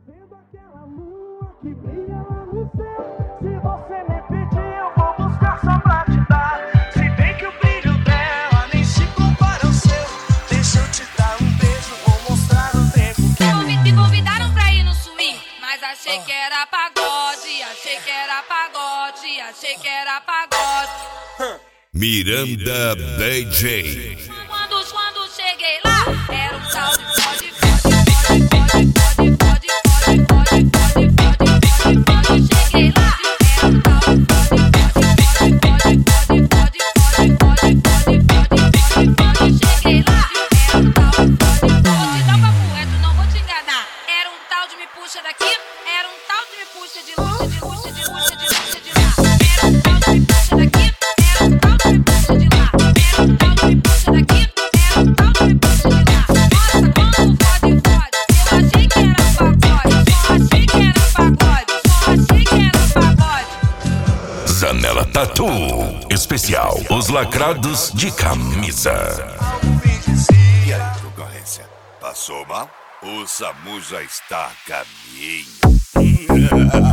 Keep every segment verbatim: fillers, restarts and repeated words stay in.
vendo aquela lua que brilha lá no céu? Se você me pedir, eu vou buscar só pra te dar. Se bem que o brilho dela nem se compara ao seu. Deixa eu te dar um beijo, vou mostrar o tempo que eu Me convidaram pra ir no swing, mas achei que era pagode, achei que era pagode, achei que era pagode. Miranda D J. Quando, quando cheguei lá, era um tal de fode, fode, fode, fode, fode, fode, fode, fode, fode, fode, fode. Cheguei lá, era um tal de fode, fode, fode, fode, fode, fode, fode, fode, fode, fode. Cheguei lá, era um tal de fode, fode. Dá papo reto, não vou te enganar. Era um tal de me puxa daqui, era um tal de me puxa de luxa, de luxa, de luxa, de luxa, de lá. Era um tal de me puxa daqui, era um tal de me puxa de lá. Era um tal de me puxa daqui, era um tal de me puxa de lá. Nossa, como fode, fode. Eu achei que era pagode, só achei que era pagode, só achei que era pagode. Zanela Tatu. Especial Os Lacrados de Camisa. E aí, concorrência? Passou mal? O SAMU já está a caminho.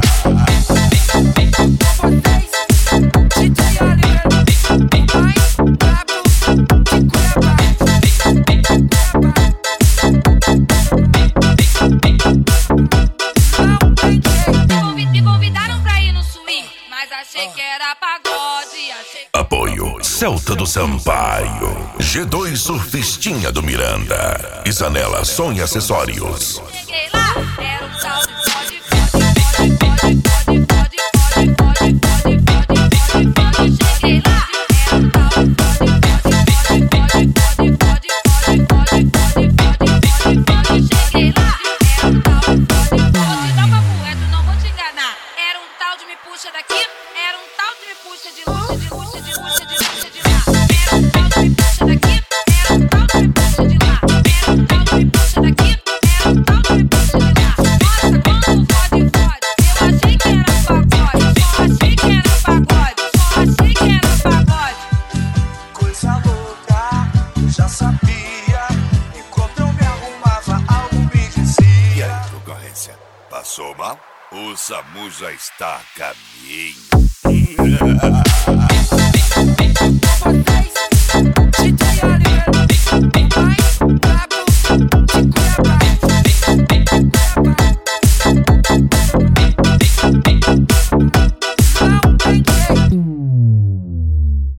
D J Oliver, o mais brabo de Cuiabá. Não tem jeito. Me convidaram pra ir no swing, mas achei que era pagode, achei que... Apoio Celta do Sampaio. G dois Surfistinha do Miranda. E Zanela Som e Acessórios. Cheguei lá, era um tal de fode, fode, fode, fode, fode, fode, fode, fode, fode, fode, fode. Cheguei lá, era um tal de fode, fode, fode, fode, fode, fode, fode, fode, fode, fode. Cheguei lá, era um tal de fode, fode. Dá papo reto, não vou te enganar. Era um tal de me puxa daqui, era um tal de me puxa de luxa, de luxa, de luxa, de luxa, de lá. Era um tal de me puxa daqui, era um tal de me puxa de lá. Era um tal de me puxa daqui, era um tal de me puxa de lá. Nossa, como fode, fode. Eu achei que era pagode, só achei que era pagode, só achei que era pagode. coisa louca, eu já sabia. Enquanto eu me arrumava, algo me E dizia. aí, concorrência? Passou mal? O SAMU já está a caminho.